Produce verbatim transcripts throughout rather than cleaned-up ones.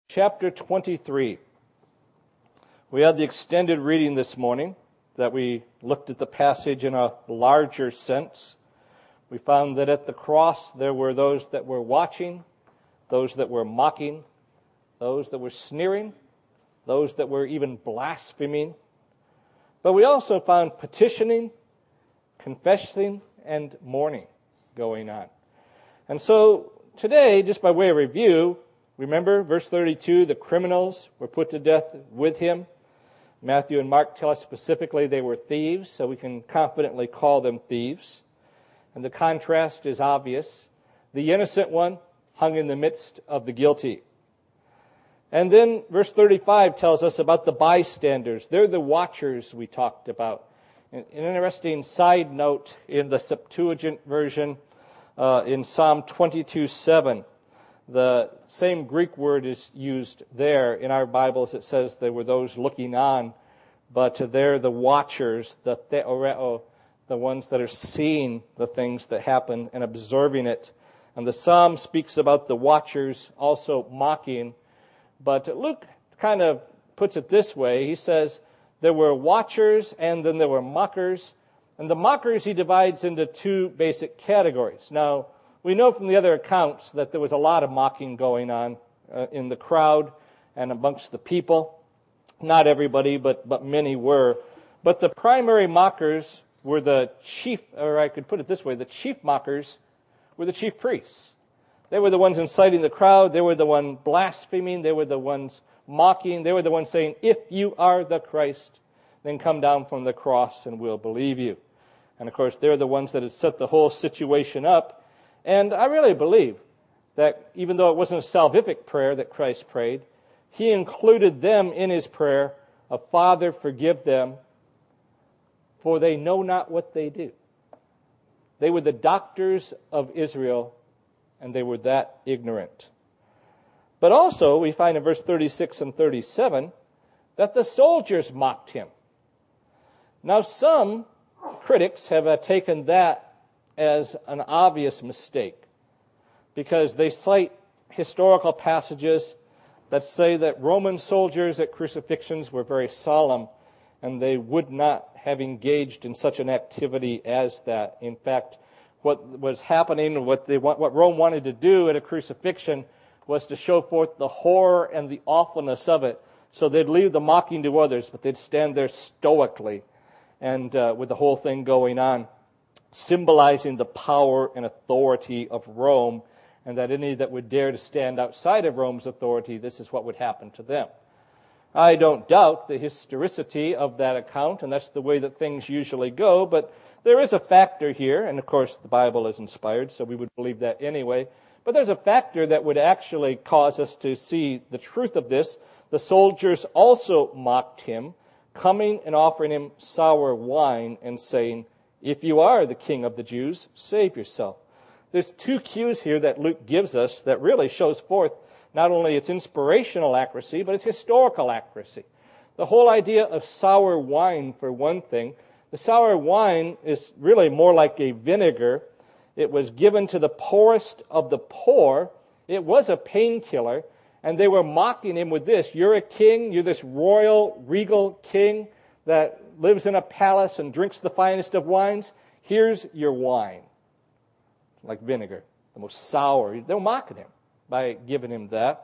chapter twenty-three. We had the extended reading this morning that we looked at the passage in a larger sense. We found that at the cross there were those that were watching, those that were mocking, those that were sneering, those that were even blaspheming. But we also found petitioning, confessing, and mourning going on. And so today, just by way of review, remember verse thirty-two, the criminals were put to death with him. Matthew and Mark tell us specifically they were thieves, so we can confidently call them thieves. And the contrast is obvious. The innocent one hung in the midst of the guilty. And then verse thirty-five tells us about the bystanders. They're the watchers we talked about. An interesting side note in the Septuagint version, uh, in Psalm twenty-two seven, the same Greek word is used there. In our Bibles it says they were those looking on, but they're the watchers, the theoreo, the ones that are seeing the things that happen and observing it. And the Psalm speaks about the watchers also mocking. But Luke kind of puts it this way. He says there were watchers and then there were mockers. And the mockers he divides into two basic categories. Now, we know from the other accounts that there was a lot of mocking going on uh, in the crowd and amongst the people. Not everybody, but, but many were. But the primary mockers were the chief, or I could put it this way, the chief mockers were the chief priests. They were the ones inciting the crowd. They were the ones blaspheming. They were the ones mocking. They were the ones saying, if you are the Christ, then come down from the cross and we'll believe you. And of course, they're the ones that had set the whole situation up. And I really believe that even though it wasn't a salvific prayer that Christ prayed, he included them in his prayer of, Father, forgive them, for they know not what they do. They were the doctors of Israel, and they were that ignorant. But also, we find in verse thirty-six and thirty-seven that the soldiers mocked him. Now, some critics have uh, taken that as an obvious mistake, because they cite historical passages that say that Roman soldiers at crucifixions were very solemn, and they would not have engaged in such an activity as that. In fact, what was happening, what they what Rome wanted to do at a crucifixion was to show forth the horror and the awfulness of it. So they'd leave the mocking to others, but they'd stand there stoically, and uh, with the whole thing going on, symbolizing the power and authority of Rome, and that any that would dare to stand outside of Rome's authority, this is what would happen to them. I don't doubt the historicity of that account, and that's the way that things usually go, but there is a factor here, and of course the Bible is inspired, so we would believe that anyway, but there's a factor that would actually cause us to see the truth of this. The soldiers also mocked him, coming and offering him sour wine and saying, if you are the King of the Jews, save yourself. There's two cues here that Luke gives us that really shows forth not only its inspirational accuracy, but its historical accuracy. The whole idea of sour wine, for one thing, the sour wine is really more like a vinegar. It was given to the poorest of the poor. It was a painkiller, and they were mocking him with this. You're a king, you're this royal, regal king that lives in a palace and drinks the finest of wines. Here's your wine. Like vinegar, the most sour. They were mocking him by giving him that.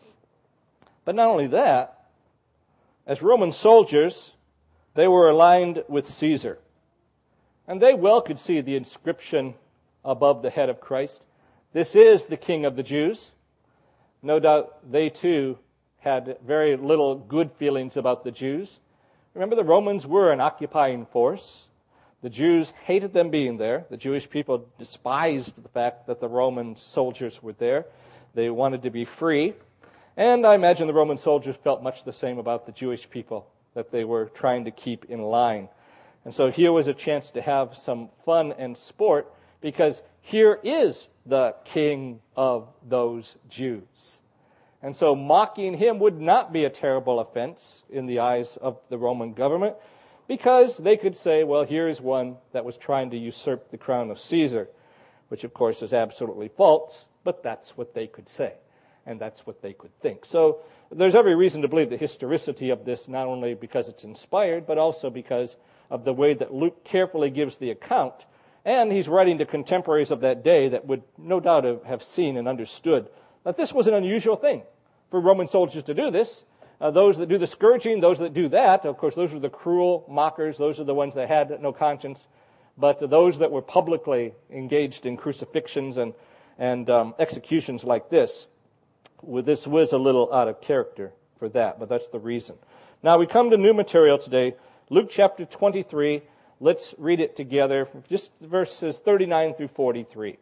But not only that, as Roman soldiers, they were aligned with Caesar. And they well could see the inscription above the head of Christ. This is the King of the Jews. No doubt they too had very little good feelings about the Jews. Remember, the Romans were an occupying force. The Jews hated them being there. The Jewish people despised the fact that the Roman soldiers were there. They wanted to be free. And I imagine the Roman soldiers felt much the same about the Jewish people that they were trying to keep in line. And so here was a chance to have some fun and sport, because here is the King of those Jews. And so mocking him would not be a terrible offense in the eyes of the Roman government, because they could say, well, here is one that was trying to usurp the crown of Caesar, which of course is absolutely false, but that's what they could say. and that's what they could think. So there's every reason to believe the historicity of this, not only because it's inspired, but also because of the way that Luke carefully gives the account. And he's writing to contemporaries of that day that would no doubt have seen and understood that this was an unusual thing for Roman soldiers to do this. Uh, those that do the scourging, those that do that, of course, those are the cruel mockers. Those are the ones that had no conscience. But those that were publicly engaged in crucifixions and, and um, executions like this, well, this was a little out of character for that, but that's the reason. Now we come to new material today, Luke chapter twenty-three. Let's read it together, just verses thirty-nine through forty-three.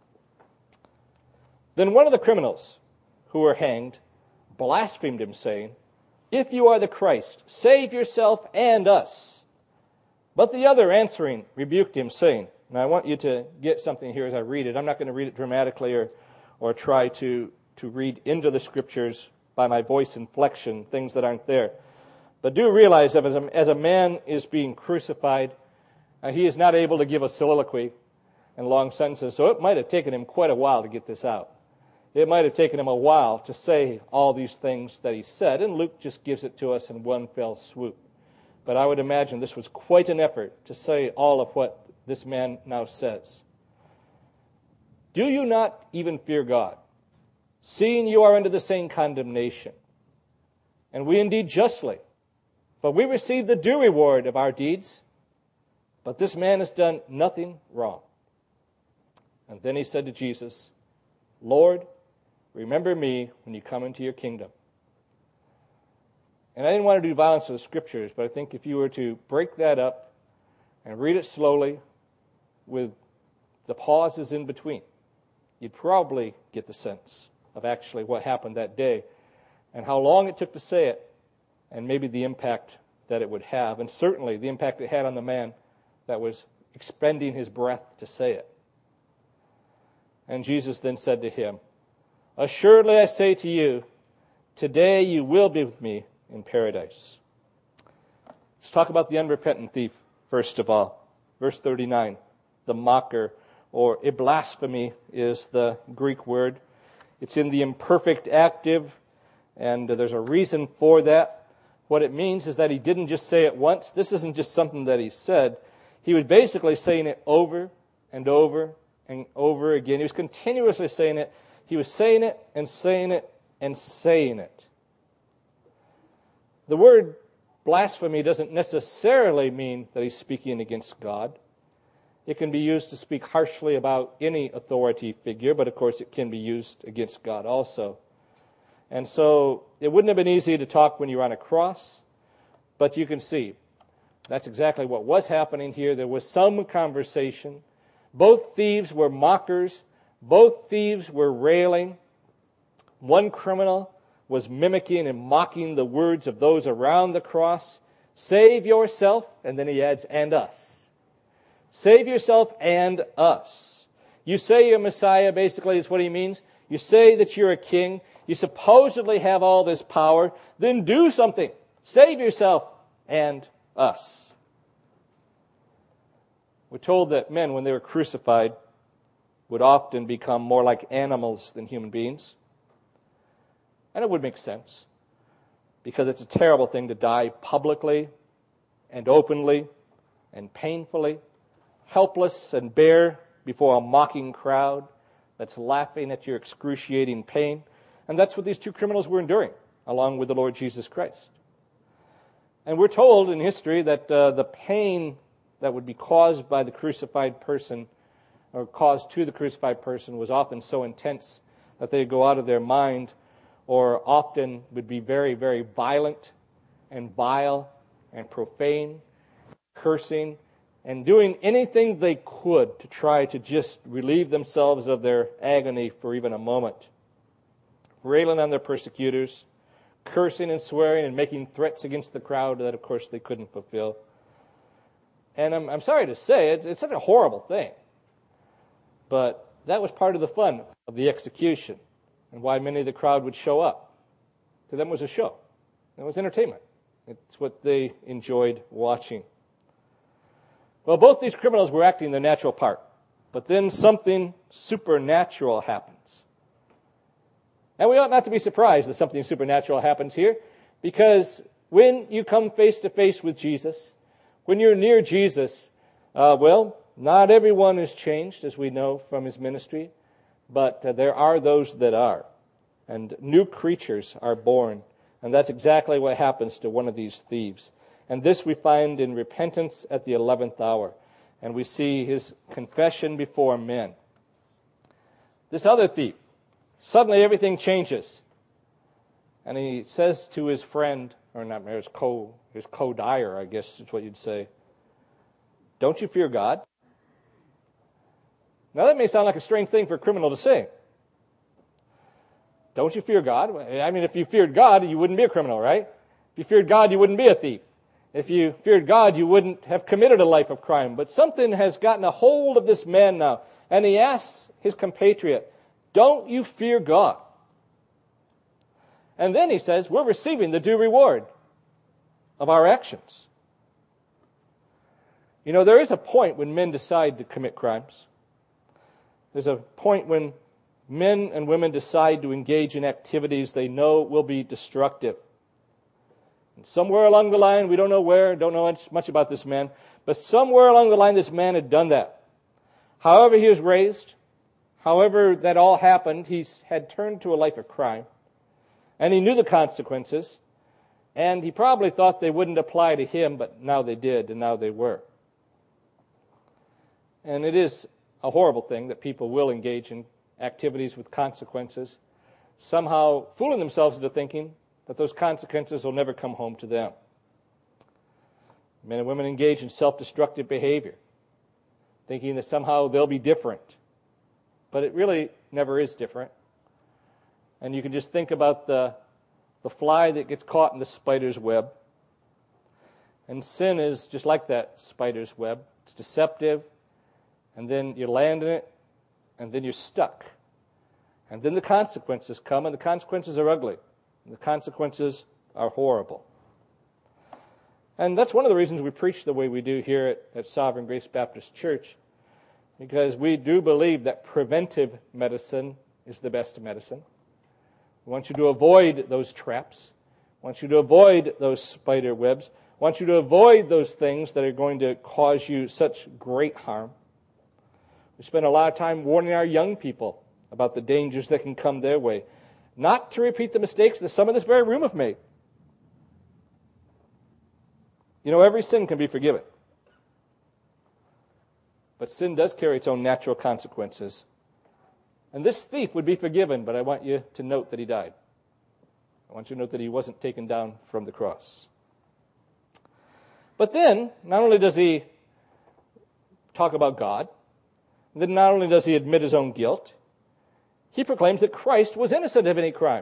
Then one of the criminals who were hanged blasphemed him, saying, "If you are the Christ, save yourself and us." But the other answering rebuked him, saying, and I want you to get something here as I read it. I'm not going to read it dramatically or, or try to, to read into the Scriptures by my voice inflection, things that aren't there. But do realize that as a, as a man is being crucified, uh, he is not able to give a soliloquy and long sentences, so it might have taken him quite a while to get this out. It might have taken him a while to say all these things that he said, and Luke just gives it to us in one fell swoop. But I would imagine this was quite an effort to say all of what this man now says. "Do you not even fear God, seeing you are under the same condemnation? And we indeed justly, for we receive the due reward of our deeds, but this man has done nothing wrong." And then he said to Jesus, "Lord, remember me when you come into your kingdom." And I didn't want to do violence to the Scriptures, but I think if you were to break that up and read it slowly with the pauses in between, you'd probably get the sense of actually what happened that day and how long it took to say it and maybe the impact that it would have, and certainly the impact it had on the man that was expending his breath to say it. And Jesus then said to him, "Assuredly I say to you, today you will be with me in paradise." Let's talk about the unrepentant thief first of all. Verse thirty-nine, the mocker, or a blasphemy is the Greek word. It's in the imperfect active, and there's a reason for that. What it means is that he didn't just say it once. This isn't just something that he said. He was basically saying it over and over and over again. He was continuously saying it. He was saying it and saying it and saying it. The word blasphemy doesn't necessarily mean that he's speaking against God. It can be used to speak harshly about any authority figure, but of course it can be used against God also. And so it wouldn't have been easy to talk when you're on a cross, but you can see that's exactly what was happening here. There was some conversation. Both thieves were mockers. Both thieves were railing. One criminal was mimicking and mocking the words of those around the cross. "Save yourself," and then he adds, "and us." Save yourself and us. You say you're Messiah, basically is what he means. You say that you're a king. You supposedly have all this power. Then do something. Save yourself and us. We're told that men, when they were crucified, would often become more like animals than human beings. And it would make sense, because it's a terrible thing to die publicly and openly and painfully, helpless and bare before a mocking crowd that's laughing at your excruciating pain. And that's what these two criminals were enduring, along with the Lord Jesus Christ. And we're told in history that uh, the pain that would be caused by the crucified person, or caused to the crucified person, was often so intense that they'd go out of their mind, or often would be very, very violent and vile and profane, cursing, and doing anything they could to try to just relieve themselves of their agony for even a moment. Railing on their persecutors, cursing and swearing and making threats against the crowd that, of course, they couldn't fulfill. And I'm, I'm sorry to say, it, it's such a horrible thing. But that was part of the fun of the execution, and why many of the crowd would show up. To them it was a show. It was entertainment. It's what they enjoyed watching. Well, both these criminals were acting their natural part, but then something supernatural happens. And we ought not to be surprised that something supernatural happens here, because when you come face to face with Jesus, when you're near Jesus, uh, well, not everyone is changed, as we know from his ministry, but uh, there are those that are. And new creatures are born. And that's exactly what happens to one of these thieves. And this we find in repentance at the eleventh hour. And we see his confession before men. This other thief, suddenly everything changes. And he says to his friend, or not, his co, his co-dyer, I guess is what you'd say, "Don't you fear God?" Now that may sound like a strange thing for a criminal to say. Don't you fear God? I mean, if you feared God, you wouldn't be a criminal, right? If you feared God, you wouldn't be a thief. If you feared God, you wouldn't have committed a life of crime. But something has gotten a hold of this man now. And he asks his compatriot, "Don't you fear God?" And then he says, we're receiving the due reward of our actions. You know, there is a point when men decide to commit crimes. There's a point when men and women decide to engage in activities they know will be destructive. And somewhere along the line, we don't know where, don't know much about this man, but somewhere along the line this man had done that. However he was raised, however that all happened, he had turned to a life of crime. And he knew the consequences, and he probably thought they wouldn't apply to him, but now they did, and now they were. And it is a horrible thing that people will engage in activities with consequences, somehow fooling themselves into thinking that those consequences will never come home to them. Men and women engage in self-destructive behavior, thinking that somehow they'll be different. But it really never is different. And you can just think about the, the fly that gets caught in the spider's web. And sin is just like that spider's web. It's deceptive, and then you land in it, and then you're stuck. And then the consequences come, and the consequences are ugly. And the consequences are horrible. And that's one of the reasons we preach the way we do here at, at Sovereign Grace Baptist Church, because we do believe that preventive medicine is the best medicine. We want you to avoid those traps. We want you to avoid those spider webs. We want you to avoid those things that are going to cause you such great harm. We spend a lot of time warning our young people about the dangers that can come their way, not to repeat the mistakes that some in this very room have made. You know, every sin can be forgiven. But sin does carry its own natural consequences. And this thief would be forgiven, but I want you to note that he died. I want you to note that he wasn't taken down from the cross. But then, not only does he talk about God, then not only does he admit his own guilt, he proclaims that Christ was innocent of any crime.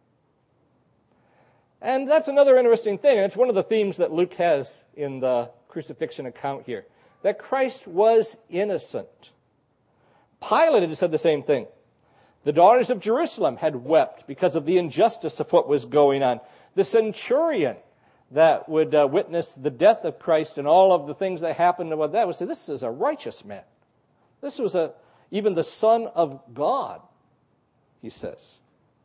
And that's another interesting thing, and it's one of the themes that Luke has in the crucifixion account here, that Christ was innocent. Pilate had said the same thing. The daughters of Jerusalem had wept because of the injustice of what was going on. The centurion that would uh, witness the death of Christ and all of the things that happened about that would say, this is a righteous man. This was a even the Son of God, he says.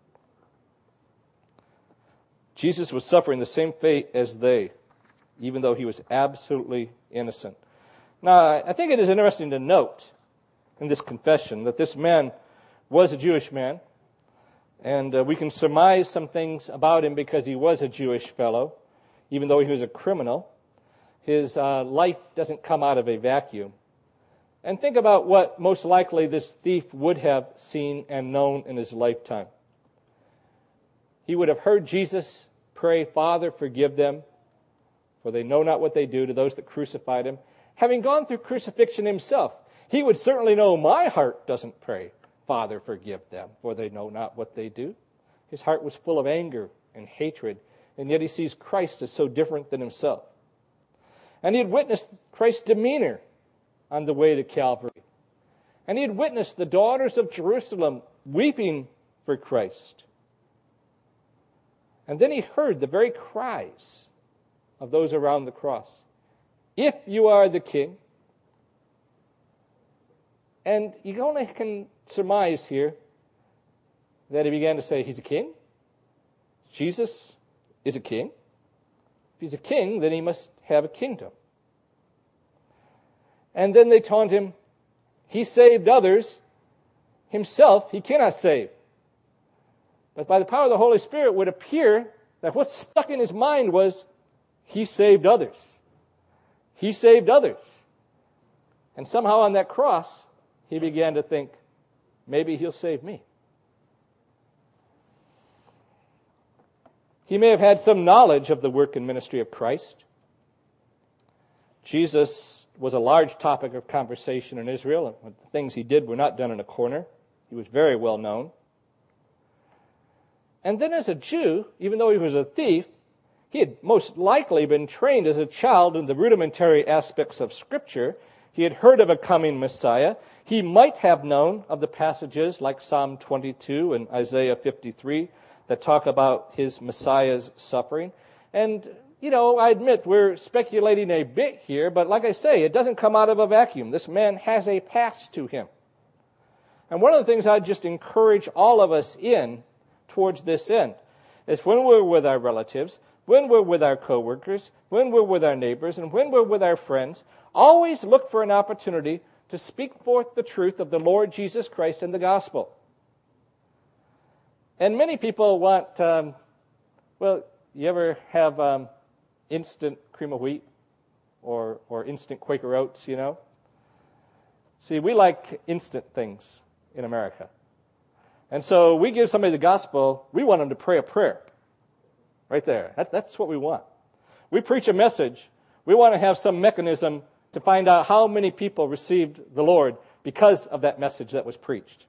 Jesus was suffering the same fate as they, even though he was absolutely innocent. Now, I think it is interesting to note in this confession that this man was a Jewish man, and uh, we can surmise some things about him because he was a Jewish fellow, even though he was a criminal. His uh, life doesn't come out of a vacuum. And think about what most likely this thief would have seen and known in his lifetime. He would have heard Jesus pray, "Father, forgive them, for they know not what they do," to those that crucified him. Having gone through crucifixion himself, he would certainly know my heart doesn't pray, "Father, forgive them, for they know not what they do." His heart was full of anger and hatred, and yet he sees Christ as so different than himself. And he had witnessed Christ's demeanor on the way to Calvary. And he had witnessed the daughters of Jerusalem weeping for Christ. And then he heard the very cries of those around the cross. "If you are the king." And you only can surmise here that he began to say, he's a king? Jesus is a king? If he's a king, then he must have a kingdom. And then they taunt him, he saved others, himself he cannot save. But by the power of the Holy Spirit, it would appear that what stuck in his mind was, he saved others. He saved others. And somehow on that cross, he began to think, maybe he'll save me. He may have had some knowledge of the work and ministry of Christ. Jesus was a large topic of conversation in Israel, and the things he did were not done in a corner. He was very well known. And then as a Jew, even though he was a thief, he had most likely been trained as a child in the rudimentary aspects of Scripture. He had heard of a coming Messiah. He might have known of the passages like Psalm twenty-two and Isaiah fifty-three that talk about his Messiah's suffering. And, you know, I admit we're speculating a bit here, but like I say, it doesn't come out of a vacuum. This man has a past to him. And one of the things I'd just encourage all of us in towards this end is when we're with our relatives, when we're with our coworkers, when we're with our neighbors, and when we're with our friends, always look for an opportunity to speak forth the truth of the Lord Jesus Christ and the gospel. And many people want, um, well, you ever have um, instant cream of wheat or, or instant Quaker Oats, you know? See, we like instant things in America. And so we give somebody the gospel, we want them to pray a prayer. Right there. That, that's what we want. We preach a message. We want to have some mechanism to find out how many people received the Lord because of that message that was preached.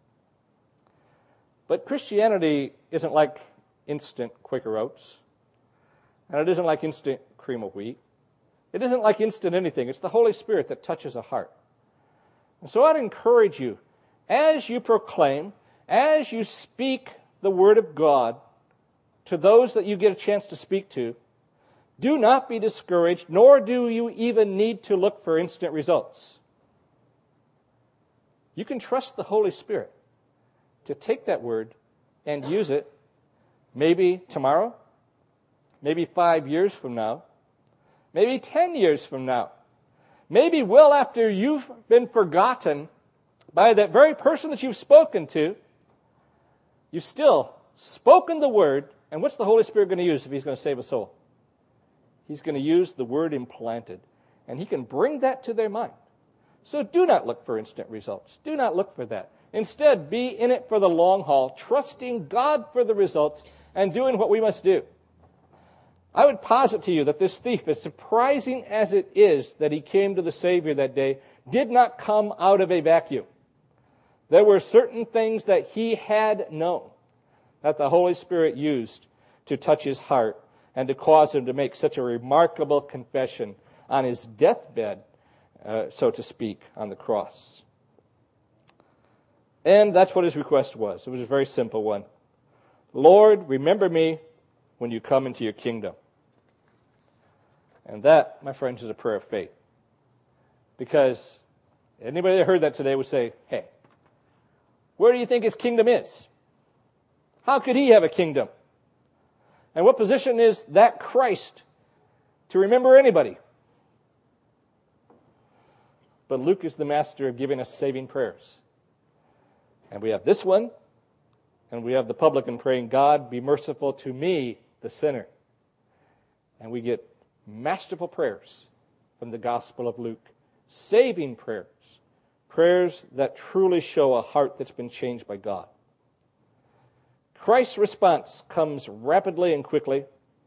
But Christianity isn't like instant Quaker Oats. And it isn't like instant cream of wheat. It isn't like instant anything. It's the Holy Spirit that touches a heart. And so I'd encourage you, as you proclaim, as you speak the Word of God to those that you get a chance to speak to, do not be discouraged, nor do you even need to look for instant results. You can trust the Holy Spirit to take that word and use it maybe tomorrow, maybe five years from now, maybe ten years from now, maybe well after you've been forgotten by that very person that you've spoken to. You've still spoken the word, and what's the Holy Spirit going to use if he's going to save a soul? He's going to use the word implanted, and he can bring that to their mind. So do not look for instant results. Do not look for that. Instead, be in it for the long haul, trusting God for the results and doing what we must do. I would posit to you that this thief, as surprising as it is that he came to the Savior that day, did not come out of a vacuum. There were certain things that he had known that the Holy Spirit used to touch his heart and to cause him to make such a remarkable confession on his deathbed, uh, so to speak, on the cross. And that's what his request was. It was a very simple one. Lord, remember me when you come into your kingdom. And that, my friends, is a prayer of faith. Because anybody that heard that today would say, hey, where do you think his kingdom is? How could he have a kingdom? And what position is that Christ to remember anybody? But Luke is the master of giving us saving prayers. And we have this one, and we have the publican praying, God, be merciful to me, the sinner. And we get masterful prayers from the Gospel of Luke. Saving prayers. Prayers that truly show a heart that's been changed by God. Christ's response comes rapidly and quickly.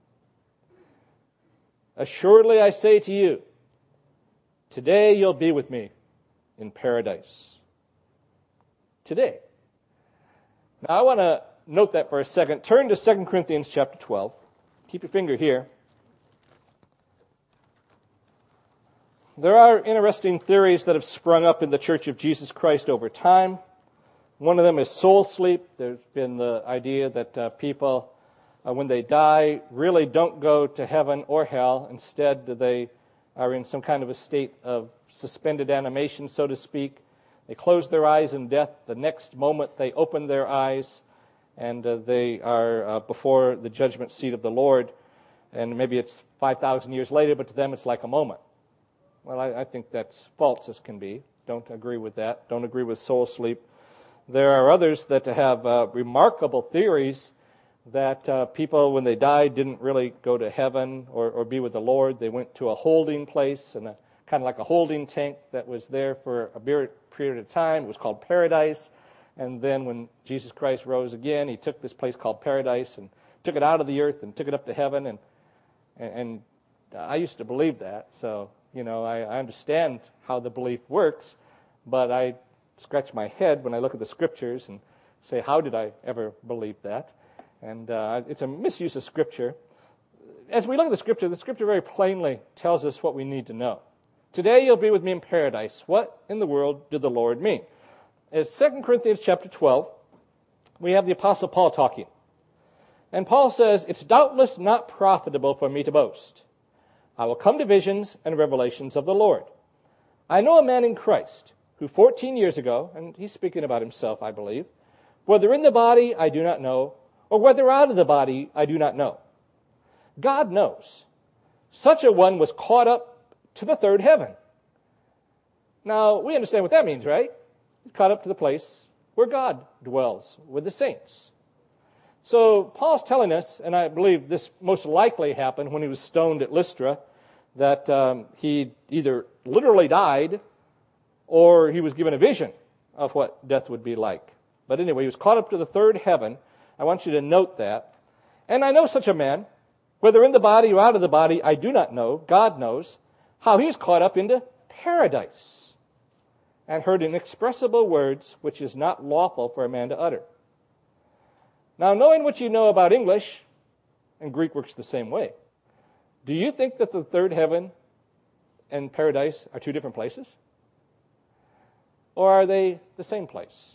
Assuredly I say to you, today you'll be with me in paradise. Today. Now I want to note that for a second. Turn to Second Corinthians chapter twelve. Keep your finger here. There are interesting theories that have sprung up in the Church of Jesus Christ over time. One of them is soul sleep. There's been the idea that uh, people, uh, when they die, really don't go to heaven or hell. Instead, they are in some kind of a state of suspended animation, so to speak. They close their eyes in death. The next moment they open their eyes, and uh, they are uh, before the judgment seat of the Lord, and maybe it's five thousand years later, but to them it's like a moment. Well, I, I think that's false as can be. Don't agree with that. Don't agree with soul sleep. There are others that have uh, remarkable theories that uh, people, when they died, didn't really go to heaven or, or be with the Lord. They went to a holding place, and a, kind of like a holding tank that was there for a period of time. It was called paradise. And then when Jesus Christ rose again, he took this place called paradise and took it out of the earth and took it up to heaven. And and, and I used to believe that. So, you know, I, I understand how the belief works, but I scratch my head when I look at the Scriptures and say, how did I ever believe that? And uh, it's a misuse of Scripture. As we look at the Scripture, the Scripture very plainly tells us what we need to know. Today you'll be with me in paradise. What in the world did the Lord mean? In Second Corinthians chapter twelve, we have the Apostle Paul talking. And Paul says, it's doubtless not profitable for me to boast. I will come to visions and revelations of the Lord. I know a man in Christ who fourteen years ago, and he's speaking about himself, I believe, whether in the body I do not know, or whether out of the body I do not know. God knows. Such a one was caught up to the third heaven. Now, we understand what that means, right? He's caught up to the place where God dwells with the saints. So Paul's telling us, and I believe this most likely happened when he was stoned at Lystra, that um, he either literally died or he was given a vision of what death would be like. But anyway, he was caught up to the third heaven. I want you to note that. And I know such a man, whether in the body or out of the body, I do not know, God knows, how he is caught up into paradise and heard inexpressible words which is not lawful for a man to utter. Now, knowing what you know about English, and Greek works the same way, do you think that the third heaven and paradise are two different places? Or are they the same place?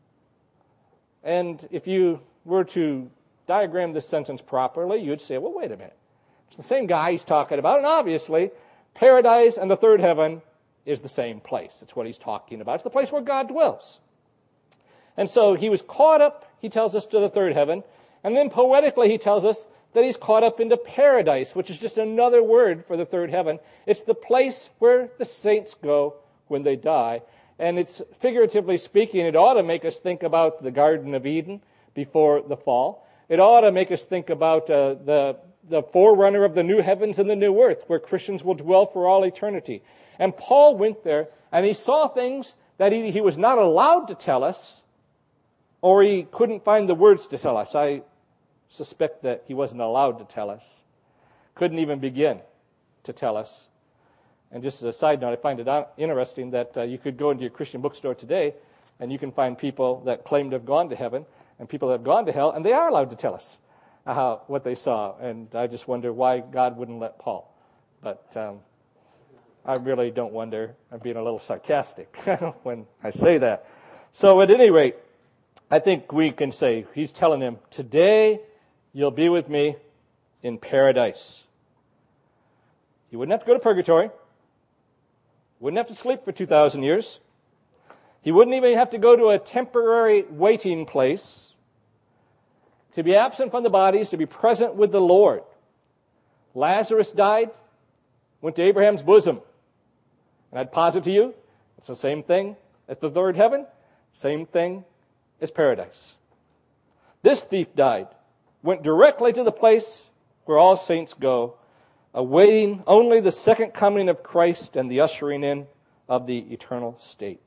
And if you were to diagram this sentence properly, you'd say, well, wait a minute. It's the same guy he's talking about, and obviously, paradise and the third heaven is the same place. It's what he's talking about. It's the place where God dwells. And so he was caught up, he tells us, to the third heaven. And then poetically he tells us that he's caught up into paradise, which is just another word for the third heaven. It's the place where the saints go when they die. And it's, figuratively speaking, it ought to make us think about the Garden of Eden before the fall. It ought to make us think about uh, the, the forerunner of the new heavens and the new earth, where Christians will dwell for all eternity. And Paul went there, and he saw things that he, he was not allowed to tell us, or he couldn't find the words to tell us. I suspect that he wasn't allowed to tell us. Couldn't even begin to tell us. And just as a side note, I find it interesting that uh, you could go into your Christian bookstore today, and you can find people that claim to have gone to heaven, and people that have gone to hell, and they are allowed to tell us uh, what they saw. And I just wonder why God wouldn't let Paul. But um, I really don't wonder. I'm being a little sarcastic when I say that. So at any rate, I think we can say, he's telling him, today you'll be with me in paradise. You wouldn't have to go to purgatory. Wouldn't have to sleep for two thousand years. He wouldn't even have to go to a temporary waiting place. To be absent from the body is to be present with the Lord. Lazarus died, went to Abraham's bosom. And I'd posit to you, it's the same thing as the third heaven, same thing as paradise. This thief died, went directly to the place where all saints go, awaiting only the second coming of Christ and the ushering in of the eternal state.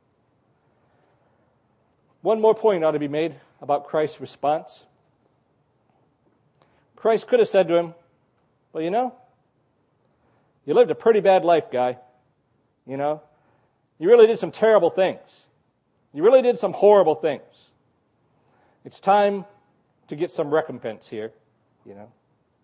One more point ought to be made about Christ's response. Christ could have said to him, well, you know, you lived a pretty bad life, guy. You know, you really did some terrible things. You really did some horrible things. It's time to get some recompense here, you know.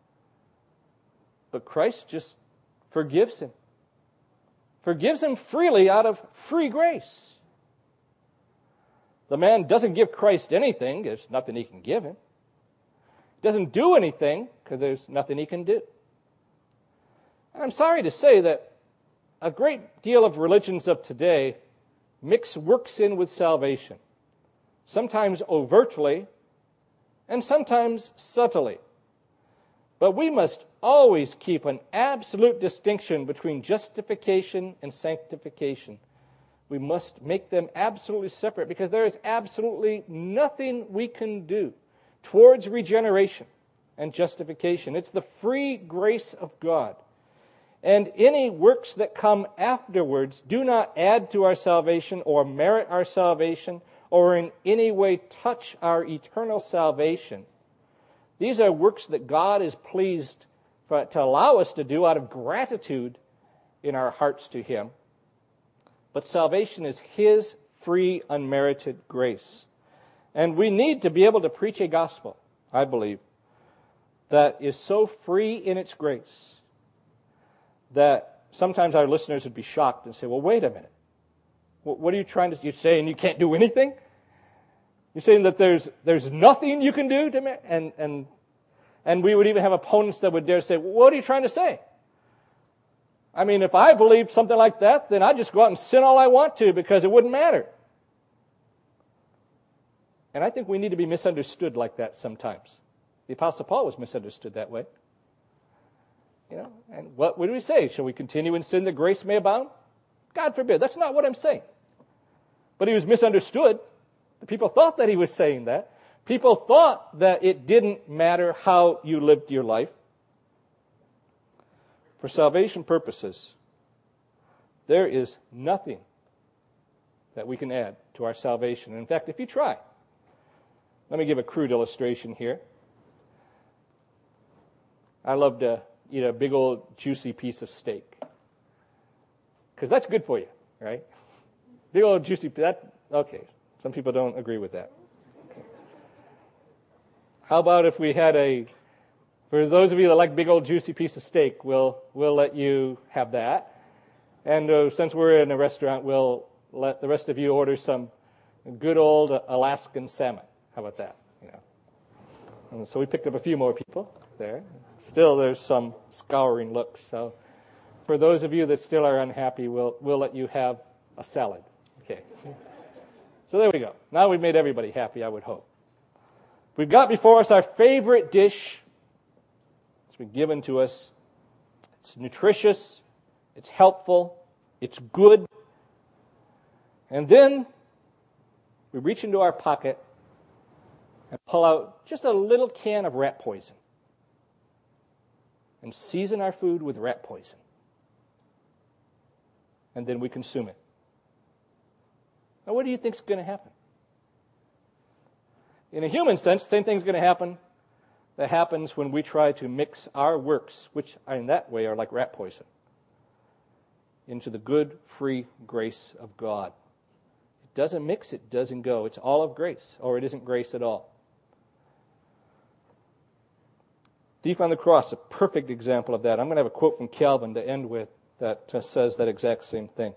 But Christ just forgives him. Forgives him freely out of free grace. The man doesn't give Christ anything. There's nothing he can give him. He doesn't do anything because there's nothing he can do. And I'm sorry to say that a great deal of religions of today mix works in with salvation. Sometimes overtly, and sometimes subtly. But we must always keep an absolute distinction between justification and sanctification. We must make them absolutely separate because there is absolutely nothing we can do towards regeneration and justification. It's the free grace of God. And any works that come afterwards do not add to our salvation or merit our salvation or in any way touch our eternal salvation. These are works that God is pleased for, to allow us to do out of gratitude in our hearts to Him. But salvation is His free, unmerited grace. And we need to be able to preach a gospel, I believe, that is so free in its grace that sometimes our listeners would be shocked and say, well, wait a minute. What are you trying to, you're saying you can't do anything? You're saying that there's there's nothing you can do to me? And, and, and we would even have opponents that would dare say, well, what are you trying to say? I mean, if I believed something like that, then I'd just go out and sin all I want to because it wouldn't matter. And I think we need to be misunderstood like that sometimes. The Apostle Paul was misunderstood that way. You know, and what would we say? Shall we continue in sin that grace may abound? God forbid. That's not what I'm saying. But he was misunderstood. The people thought that he was saying that. People thought that it didn't matter how you lived your life. For salvation purposes, there is nothing that we can add to our salvation. In fact, if you try, let me give a crude illustration here. I love to eat a big old juicy piece of steak. Because that's good for you, right? Big old juicy, that, okay. Some people don't agree with that. Okay. How about if we had a, for those of you that like big old juicy piece of steak, we'll, we'll let you have that. And uh, since we're in a restaurant, we'll let the rest of you order some good old Alaskan salmon. How about that? You know. And so we picked up a few more people there. Still, there's some scouring looks. So for those of you that still are unhappy, we'll we'll let you have a salad. Okay. So there we go. Now we've made everybody happy, I would hope. We've got before us our favorite dish. It's been given to us. It's nutritious. It's helpful. It's good. And then we reach into our pocket and pull out just a little can of rat poison and season our food with rat poison. And then we consume it. Now, what do you think is going to happen? In a human sense, the same thing is going to happen that happens when we try to mix our works, which in that way are like rat poison, into the good, free grace of God. It doesn't mix, it doesn't go. It's all of grace, or it isn't grace at all. Thief on the cross, a perfect example of that. I'm going to have a quote from Calvin to end with that uh, says that exact same thing.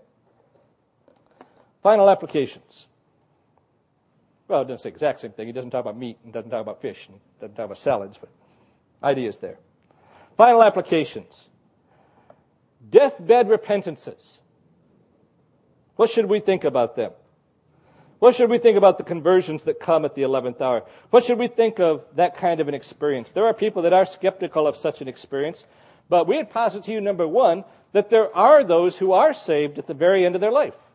Final applications. Well, it doesn't say exact same thing. He doesn't talk about meat and doesn't talk about fish and doesn't talk about salads, but ideas there. Final applications. Deathbed repentances. What should we think about them? What should we think about the conversions that come at the eleventh hour? What should we think of that kind of an experience? There are people that are skeptical of such an experience, but we would posit to you, number one, that there are those who are saved at the very end of their life.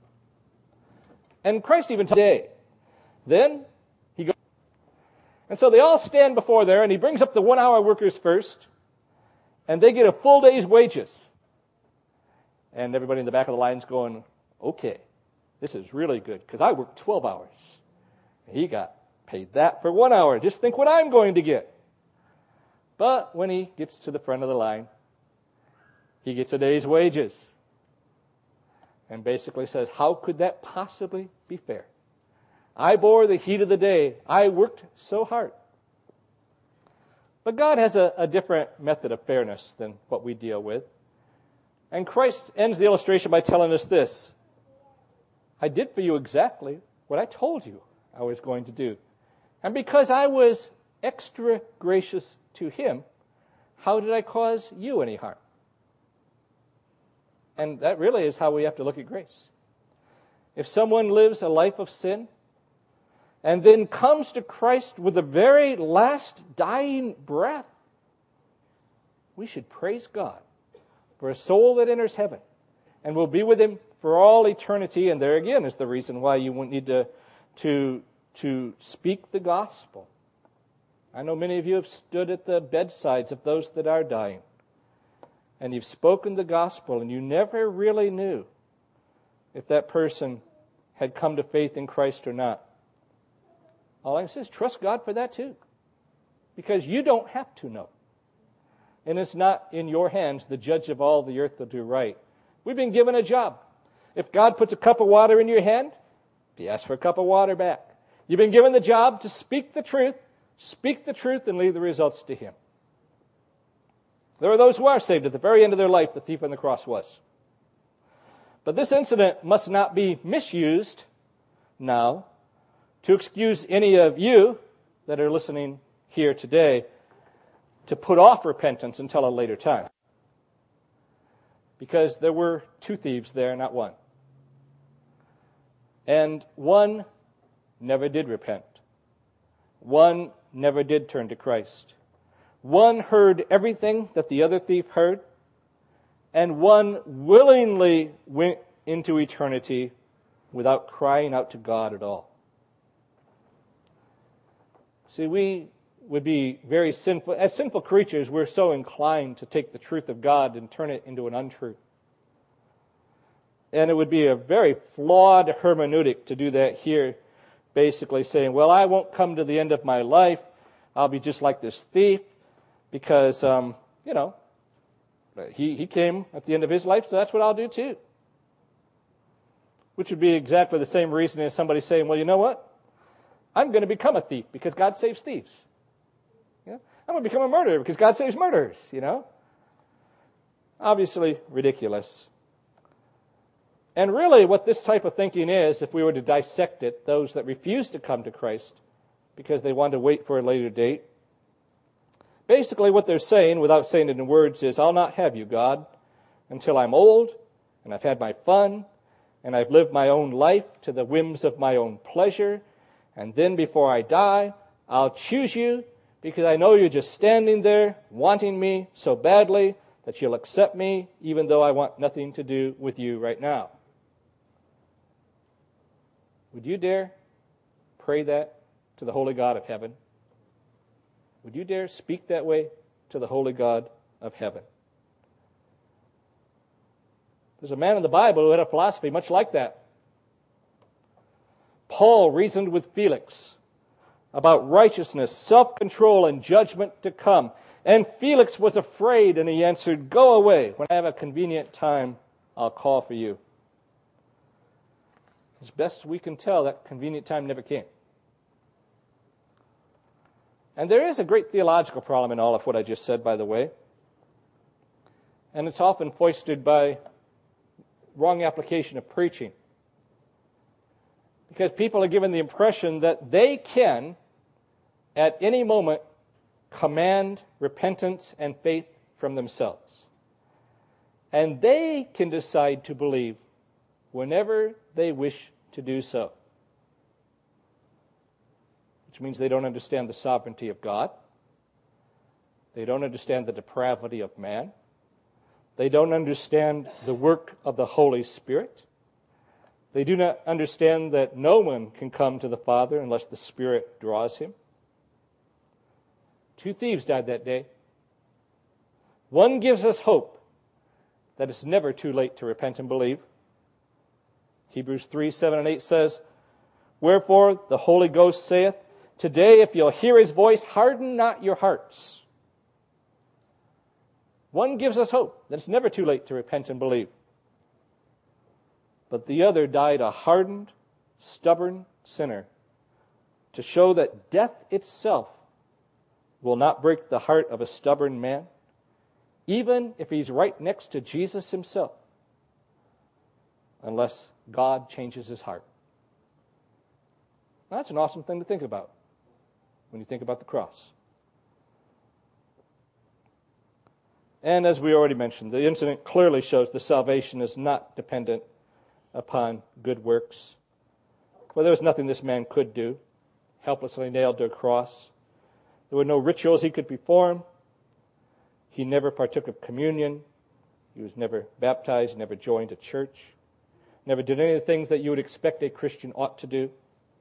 And Christ even today. Then he goes. And so they all stand before there, and he brings up the one-hour workers first, and they get a full day's wages. And everybody in the back of the line's going, okay. This is really good because I worked twelve hours. He got paid that for one hour. Just think what I'm going to get. But when he gets to the front of the line, he gets a day's wages. And basically says, how could that possibly be fair? I bore the heat of the day. I worked so hard. But God has a, a different method of fairness than what we deal with. And Christ ends the illustration by telling us this. I did for you exactly what I told you I was going to do. And because I was extra gracious to him, how did I cause you any harm? And that really is how we have to look at grace. If someone lives a life of sin, and then comes to Christ with the very last dying breath, we should praise God for a soul that enters heaven and will be with Him for all eternity. And there again is the reason why you need to, to, to speak the gospel. I know many of you have stood at the bedsides of those that are dying, and you've spoken the gospel, and you never really knew if that person had come to faith in Christ or not. All I can say is trust God for that too, because you don't have to know. And it's not in your hands, the judge of all the earth, to do right. We've been given a job. If God puts a cup of water in your hand, you ask for a cup of water back. You've been given the job to speak the truth, speak the truth, and leave the results to Him. There are those who are saved at the very end of their life, the thief on the cross was. But this incident must not be misused now to excuse any of you that are listening here today to put off repentance until a later time. Because there were two thieves there, not one. And one never did repent. One never did turn to Christ. One heard everything that the other thief heard, and one willingly went into eternity without crying out to God at all. See, we would be very sinful. As sinful creatures, we're so inclined to take the truth of God and turn it into an untruth. And it would be a very flawed hermeneutic to do that here, basically saying, well, I won't come to the end of my life. I'll be just like this thief because, um, you know, he, he came at the end of his life, so that's what I'll do too. Which would be exactly the same reason as somebody saying, well, you know what? I'm going to become a thief because God saves thieves. Yeah? I'm going to become a murderer because God saves murderers, you know? Obviously ridiculous. And really what this type of thinking is, if we were to dissect it, those that refuse to come to Christ because they want to wait for a later date, basically what they're saying, without saying it in words, is, I'll not have you, God, until I'm old and I've had my fun and I've lived my own life to the whims of my own pleasure. And then before I die, I'll choose you because I know you're just standing there wanting me so badly that you'll accept me even though I want nothing to do with you right now. Would you dare pray that to the holy God of heaven? Would you dare speak that way to the holy God of heaven? There's a man in the Bible who had a philosophy much like that. Paul reasoned with Felix about righteousness, self-control, and judgment to come. And Felix was afraid, and he answered, go away. When I have a convenient time, I'll call for you. As best we can tell, that convenient time never came. And there is a great theological problem in all of what I just said, by the way. And it's often foisted by wrong application of preaching. Because people are given the impression that they can, at any moment, command repentance and faith from themselves. And they can decide to believe whenever they wish to do so. Which means they don't understand the sovereignty of God. They don't understand the depravity of man. They don't understand the work of the Holy Spirit. They do not understand that no one can come to the Father unless the Spirit draws him. Two thieves died that day. One gives us hope that it's never too late to repent and believe. Hebrews three, seven, and eight says, wherefore the Holy Ghost saith, today if you'll hear His voice, harden not your hearts. One gives us hope that it's never too late to repent and believe. But the other died a hardened, stubborn sinner to show that death itself will not break the heart of a stubborn man, even if he's right next to Jesus Himself, unless God changes his heart. That's an awesome thing to think about when you think about the cross. And as we already mentioned, the incident clearly shows the salvation is not dependent upon good works. For there was nothing this man could do helplessly nailed to a cross. There were no rituals he could perform. He never partook of communion. He was never baptized, never joined a church, never did any of the things that you would expect a Christian ought to do.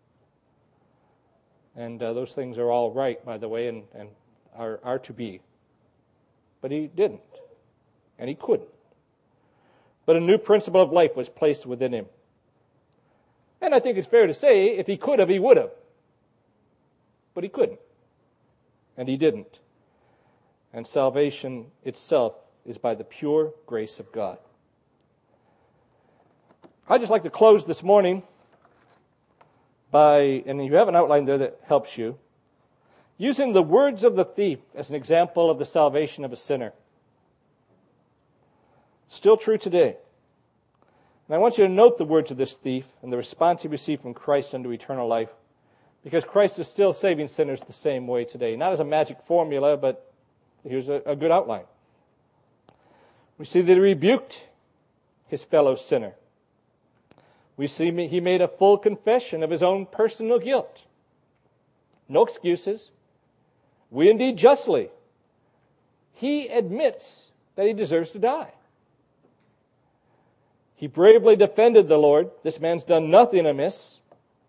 And uh, those things are all right, by the way, and, and are, are to be. But he didn't, and he couldn't. But a new principle of life was placed within him. And I think it's fair to say, if he could have, he would have. But he couldn't. And he didn't. And salvation itself is by the pure grace of God. I'd just like to close this morning by, and you have an outline there that helps you, using the words of the thief as an example of the salvation of a sinner. Still true today. And I want you to note the words of this thief and the response he received from Christ unto eternal life, because Christ is still saving sinners the same way today. Not as a magic formula, but here's a, a good outline. We see that he rebuked his fellow sinner. We see he made a full confession of his own personal guilt. No excuses. We indeed justly. He admits that he deserves to die. He bravely defended the Lord. This man's done nothing amiss.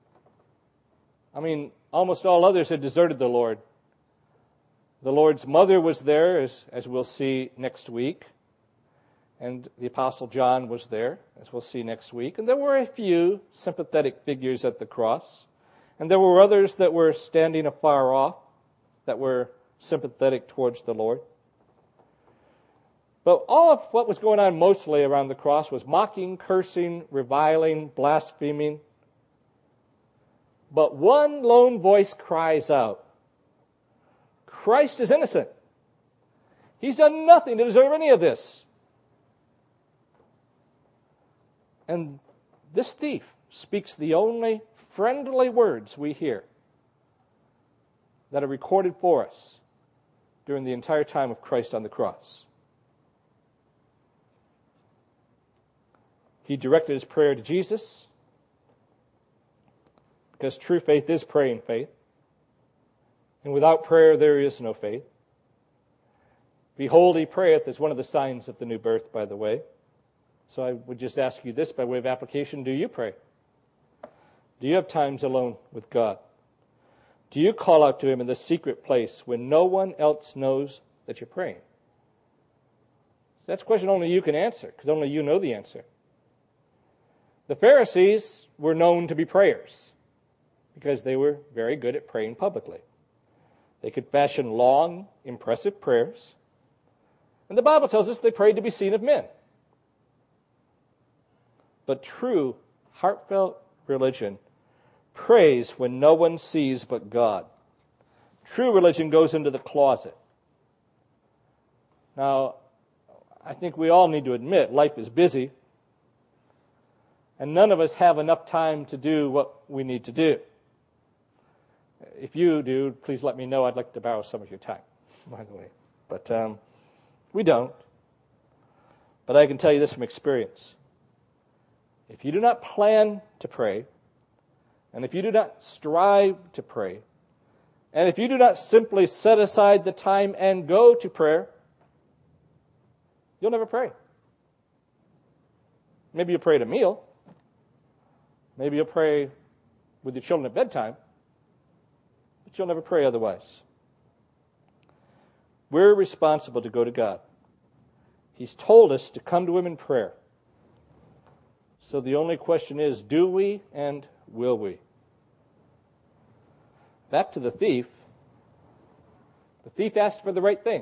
I mean, almost all others had deserted the Lord. The Lord's mother was there, as, as we'll see next week. And the Apostle John was there, as we'll see next week. And there were a few sympathetic figures at the cross. And there were others that were standing afar off, that were sympathetic towards the Lord. But all of what was going on mostly around the cross was mocking, cursing, reviling, blaspheming. But one lone voice cries out, Christ is innocent. He's done nothing to deserve any of this. And this thief speaks the only friendly words we hear that are recorded for us during the entire time of Christ on the cross. He directed his prayer to Jesus, because true faith is praying faith. And without prayer there is no faith. Behold, he prayeth is one of the signs of the new birth, by the way. So I would just ask you this by way of application. Do you pray? Do you have times alone with God? Do you call out to him in the secret place when no one else knows that you're praying? That's a question only you can answer, because only you know the answer. The Pharisees were known to be prayers because they were very good at praying publicly. They could fashion long, impressive prayers. And the Bible tells us they prayed to be seen of men. But true, heartfelt religion prays when no one sees but God. True religion goes into the closet. Now, I think we all need to admit life is busy. And none of us have enough time to do what we need to do. If you do, please let me know. I'd like to borrow some of your time, by the way. But um, we don't. But I can tell you this from experience. If you do not plan to pray, and if you do not strive to pray, and if you do not simply set aside the time and go to prayer, you'll never pray. Maybe you'll pray at a meal. Maybe you'll pray with your children at bedtime, but you'll never pray otherwise. We're responsible to go to God. He's told us to come to him in prayer. So the only question is, do we and will we? Back to the thief. The thief asked for the right thing.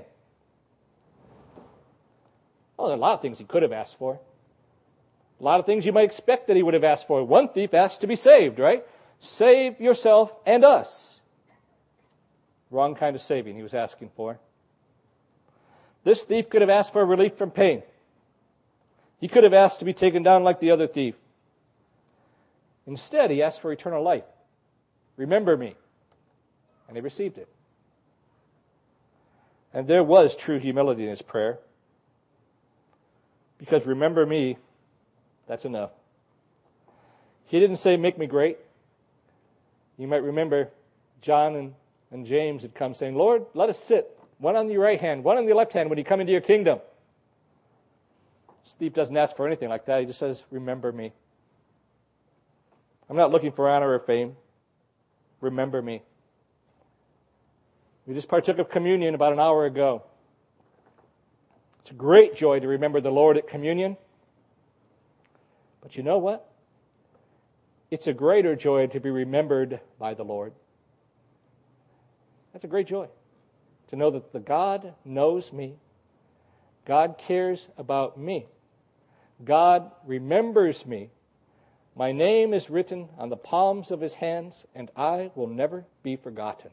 Well, there are a lot of things he could have asked for. A lot of things you might expect that he would have asked for. One thief asked to be saved, right? Save yourself and us. Wrong kind of saving he was asking for. This thief could have asked for relief from pain. He could have asked to be taken down like the other thief. Instead, he asked for eternal life. Remember me. And he received it. And there was true humility in his prayer. Because remember me, that's enough. He didn't say, make me great. You might remember John and, and James had come saying, Lord, let us sit, one on your right hand, one on your left hand when you come into your kingdom. Steve doesn't ask for anything like that. He just says, remember me. I'm not looking for honor or fame. Remember me. We just partook of communion about an hour ago. It's a great joy to remember the Lord at communion. But you know what? It's a greater joy to be remembered by the Lord. That's a great joy. To know that the God knows me. God cares about me. God remembers me. My name is written on the palms of his hands, and I will never be forgotten.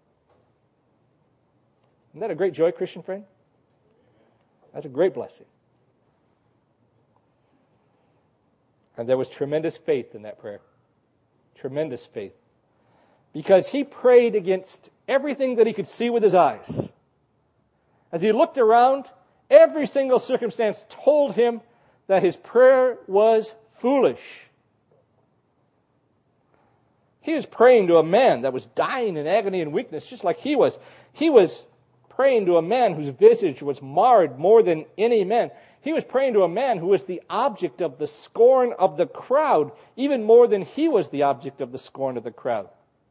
Isn't that a great joy, Christian friend? That's a great blessing. And there was tremendous faith in that prayer. Tremendous faith. Because he prayed against everything that he could see with his eyes. As he looked around, every single circumstance told him that his prayer was foolish. He was praying to a man that was dying in agony and weakness, just like he was. He was praying to a man whose visage was marred more than any man. He was praying to a man who was the object of the scorn of the crowd, even more than he was the object of the scorn of the crowd.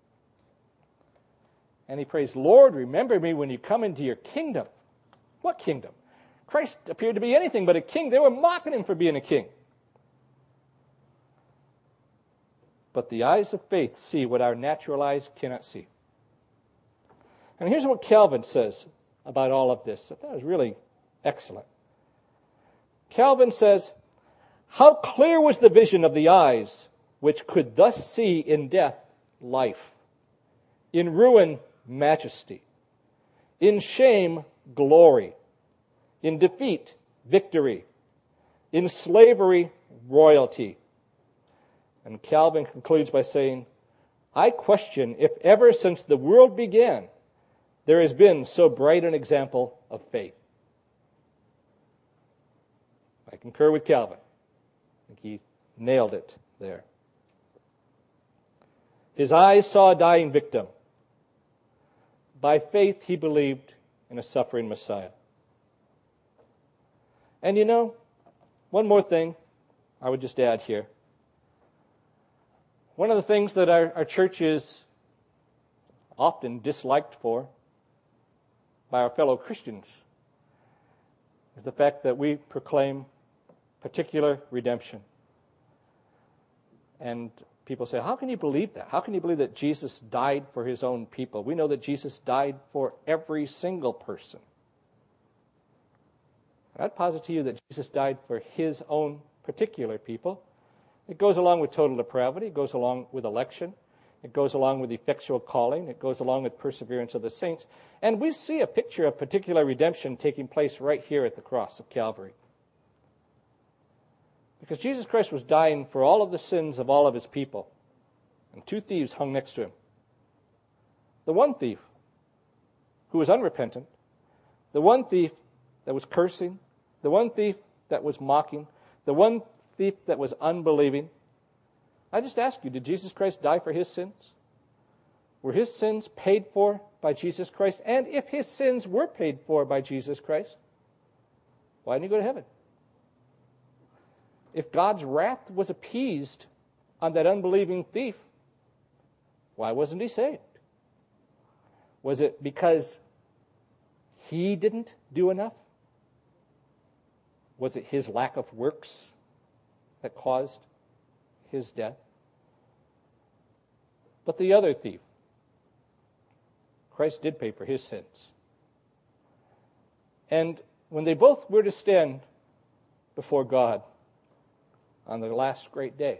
And he prays, Lord, remember me when you come into your kingdom. What kingdom? Christ appeared to be anything but a king. They were mocking him for being a king. But the eyes of faith see what our natural eyes cannot see. And here's what Calvin says about all of this. I thought it was really excellent. Calvin says, how clear was the vision of the eyes which could thus see in death life, in ruin majesty, in shame glory, in defeat victory, in slavery royalty. And Calvin concludes by saying, I question if ever since the world began there has been so bright an example of faith. I concur with Calvin. I think he nailed it there. His eyes saw a dying victim. By faith, he believed in a suffering Messiah. And you know, one more thing I would just add here. One of the things that our, our church is often disliked for by our fellow Christians is the fact that we proclaim particular redemption. And people say, how can you believe that? How can you believe that Jesus died for his own people? We know that Jesus died for every single person. I'd posit to you that Jesus died for his own particular people. It goes along with total depravity. It goes along with election. It goes along with effectual calling. It goes along with perseverance of the saints. And we see a picture of particular redemption taking place right here at the cross of Calvary. Because Jesus Christ was dying for all of the sins of all of his people. And two thieves hung next to him. The one thief who was unrepentant, the one thief that was cursing, the one thief that was mocking, the one thief that was unbelieving. I just ask you, did Jesus Christ die for his sins? Were his sins paid for by Jesus Christ? And if his sins were paid for by Jesus Christ, why didn't he go to heaven? If God's wrath was appeased on that unbelieving thief, why wasn't he saved? Was it because he didn't do enough? Was it his lack of works that caused his death? But the other thief, Christ did pay for his sins. And when they both were to stand before God on the last great day,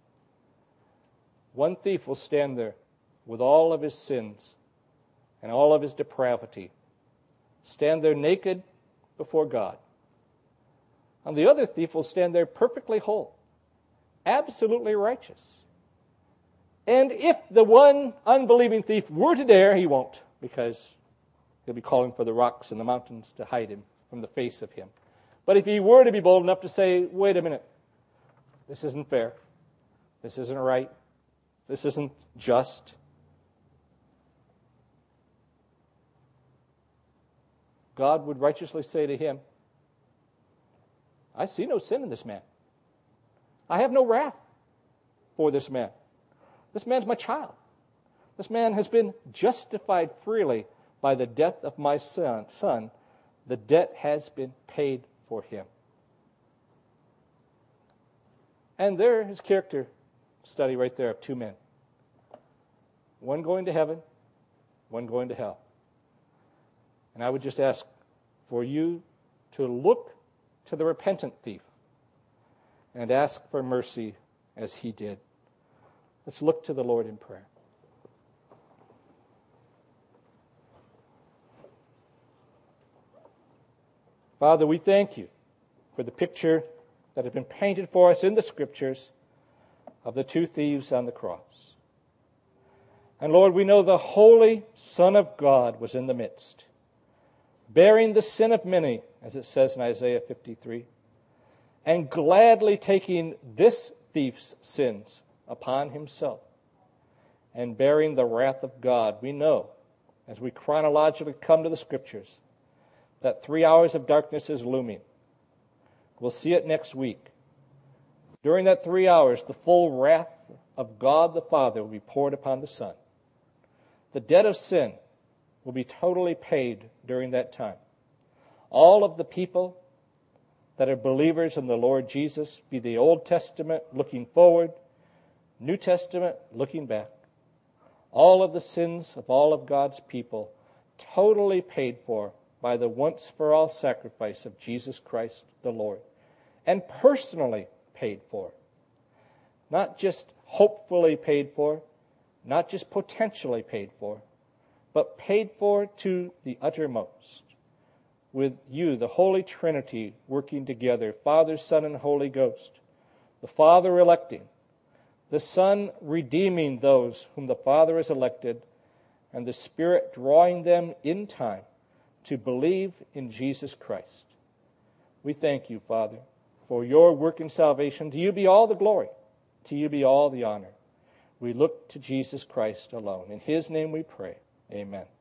one thief will stand there with all of his sins and all of his depravity, stand there naked before God. And the other thief will stand there perfectly whole, absolutely righteous. And if the one unbelieving thief were to dare, he won't, because he'll be calling for the rocks and the mountains to hide him from the face of him. But if he were to be bold enough to say, wait a minute, this isn't fair, this isn't right, this isn't just, God would righteously say to him, I see no sin in this man. I have no wrath for this man. This man's my child. This man has been justified freely by the death of my son. son. The debt has been paid for him. And there is character study right there of two men. One going to heaven, one going to hell. And I would just ask for you to look to the repentant thief and ask for mercy as he did. Let's look to the Lord in prayer. Father, we thank you for the picture that has been painted for us in the Scriptures of the two thieves on the cross. And Lord, we know the Holy Son of God was in the midst, bearing the sin of many, as it says in Isaiah fifty-three, and gladly taking this thief's sins upon himself and bearing the wrath of God. We know, as we chronologically come to the Scriptures, that three hours of darkness is looming. We'll see it next week. During that three hours, the full wrath of God the Father will be poured upon the Son. The debt of sin will be totally paid during that time. All of the people that are believers in the Lord Jesus, be the Old Testament looking forward, New Testament looking back, all of the sins of all of God's people totally paid for by the once-for-all sacrifice of Jesus Christ the Lord, and personally paid for. Not just hopefully paid for, not just potentially paid for, but paid for to the uttermost, with you, the Holy Trinity, working together, Father, Son, and Holy Ghost, the Father electing, the Son redeeming those whom the Father has elected, and the Spirit drawing them in time to believe in Jesus Christ. We thank you, Father, for your work in salvation. To you be all the glory. To you be all the honor. We look to Jesus Christ alone. In his name we pray. Amen.